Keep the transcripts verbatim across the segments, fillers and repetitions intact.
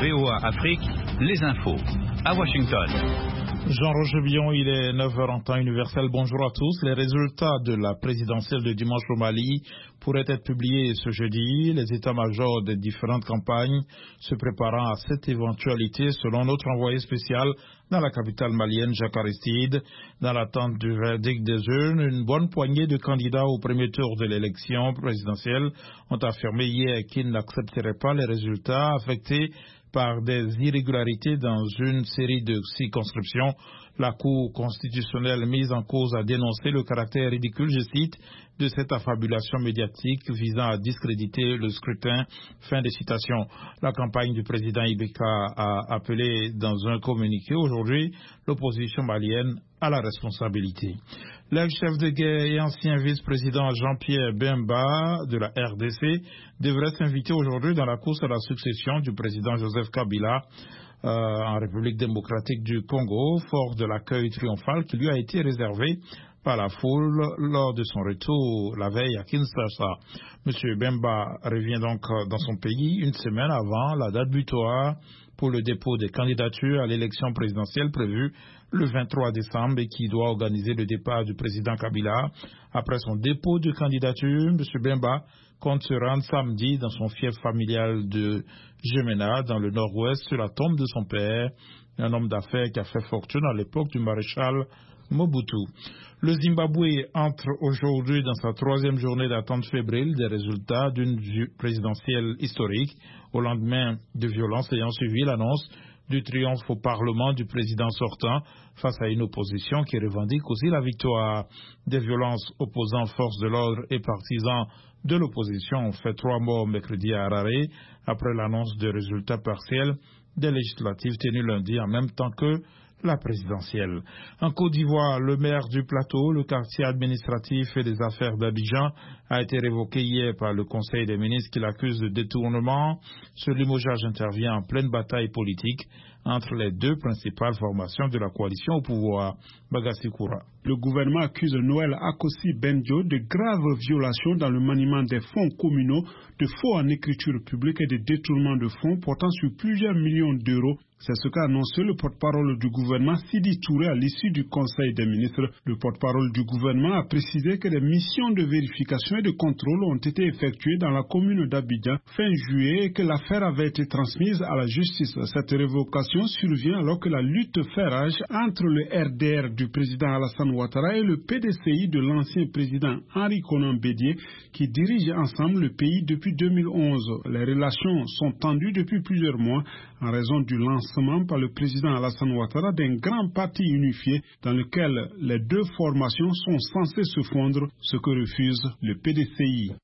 V O A Afrique, les infos. À Washington. Jean-Roger Billon, il est neuf heures en temps universel. Bonjour à tous. Les résultats de la présidentielle de dimanche au Mali pourraient être publiés ce jeudi. Les états-majors des différentes campagnes se préparant à cette éventualité, selon notre envoyé spécial dans la capitale malienne, Jacques Aristide. Dans l'attente du verdict des urnes, une bonne poignée de candidats au premier tour de l'élection présidentielle ont affirmé hier qu'ils n'accepteraient pas les résultats affectés par des irrégularités dans une série de circonscriptions. La Cour constitutionnelle mise en cause a dénoncé le caractère ridicule, je cite, de cette affabulation médiatique visant à discréditer le scrutin. Fin de citation. La campagne du président Ibeka a appelé dans un communiqué aujourd'hui l'opposition malienne à la responsabilité. L'ex-chef de guerre et ancien vice-président Jean-Pierre Bemba de la R D C devrait s'inviter aujourd'hui dans la course à la succession du président Joseph Kabila euh, en République démocratique du Congo, fort de l'accueil triomphal qui lui a été réservé par la foule lors de son retour la veille à Kinshasa. M. Bemba revient donc dans son pays une semaine avant la date butoir pour le dépôt des candidatures à l'élection présidentielle prévue le vingt-trois décembre et qui doit organiser le départ du président Kabila. Après son dépôt de candidature, M. Bemba compte se rendre samedi dans son fief familial de Gemena, dans le nord-ouest, sur la tombe de son père, un homme d'affaires qui a fait fortune à l'époque du maréchal Mobutu. Le Zimbabwe entre aujourd'hui dans sa troisième journée d'attente fébrile des résultats d'une présidentielle historique au lendemain de violences ayant suivi l'annonce du triomphe au Parlement du président sortant face à une opposition qui revendique aussi la victoire. Des violences opposant forces de l'ordre et partisans de l'opposition ont fait trois morts mercredi à Harare après l'annonce de résultats partiels des législatives tenues lundi en même temps que la présidentielle. En Côte d'Ivoire, le maire du plateau, le quartier administratif et des affaires d'Abidjan, a été révoqué hier par le Conseil des ministres qui l'accuse de détournement. Ce limogeage intervient en pleine bataille politique entre les deux principales formations de la coalition au pouvoir. Bagassi Koura. Le gouvernement accuse Noël Akossi Benjo de graves violations dans le maniement des fonds communaux, de faux en écriture publique et de détournement de fonds portant sur plusieurs millions d'euros. C'est ce qu'a annoncé le porte-parole du gouvernement, Sidi Touré, à l'issue du Conseil des ministres. Le porte-parole du gouvernement a précisé que des missions de vérification et de contrôle ont été effectuées dans la commune d'Abidjan fin juillet et que l'affaire avait été transmise à la justice. Cette révocation survient alors que la lutte fait rage entre le R D R du président Alassane Ouattara et le P D C I de l'ancien président Henri Konan Bédié qui dirigent ensemble le pays depuis deux mille onze. Les relations sont tendues depuis plusieurs mois en raison du lancement par le président Alassane Ouattara d'un grand parti unifié dans lequel les deux formations sont censées se fondre, ce que refuse le P D C I.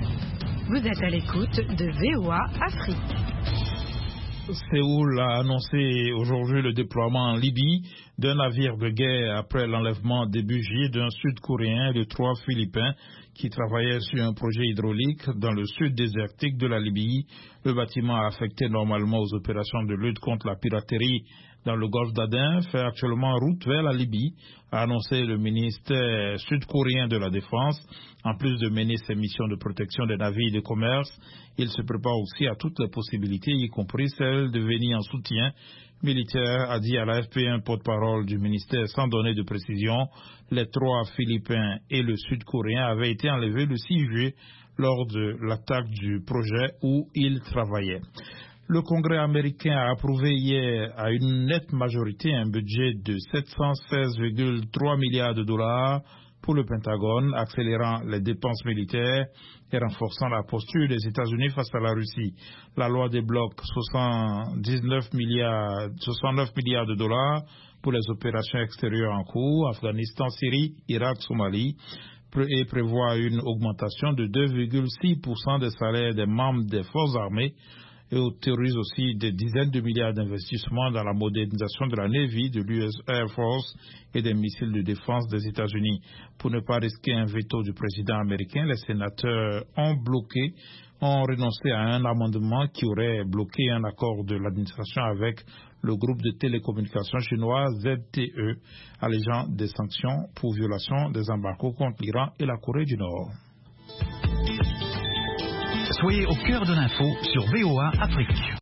Vous êtes à l'écoute de V O A Afrique. Séoul a annoncé aujourd'hui le déploiement en Libye d'un navire de guerre après l'enlèvement début juillet d'un Sud-Coréen et de trois Philippins qui travaillaient sur un projet hydraulique dans le sud désertique de la Libye. Le bâtiment affecté normalement aux opérations de lutte contre la piraterie dans le golfe d'Aden fait actuellement route vers la Libye, a annoncé le ministère sud-coréen de la Défense. En plus de mener ses missions de protection des navires de commerce, il se prépare aussi à toutes les possibilités, y compris celle de venir en soutien militaire, a dit à l'A F P un porte-parole du ministère sans donner de précision. Les trois Philippins et le Sud-Coréen avaient été enlevés le six juillet lors de l'attaque du projet où ils travaillaient. Le Congrès américain a approuvé hier à une nette majorité un budget de sept cent seize virgule trois milliards de dollars pour le Pentagone, accélérant les dépenses militaires et renforçant la posture des États-Unis face à la Russie. La loi débloque soixante-dix-neuf milliards, soixante-neuf milliards de dollars pour les opérations extérieures en cours, Afghanistan, Syrie, Irak, Somalie, et prévoit une augmentation de deux virgule six pour cent des salaires des membres des forces armées et autorise aussi des dizaines de milliards d'investissements dans la modernisation de la Navy, de l'U S Air Force et des missiles de défense des États-Unis. Pour ne pas risquer un veto du président américain, les sénateurs ont bloqué, ont renoncé à un amendement qui aurait bloqué un accord de l'administration avec le groupe de télécommunications chinois Z T E, allégeant des sanctions pour violation des embargos contre l'Iran et la Corée du Nord. Soyez au cœur de l'info sur V O A Afrique.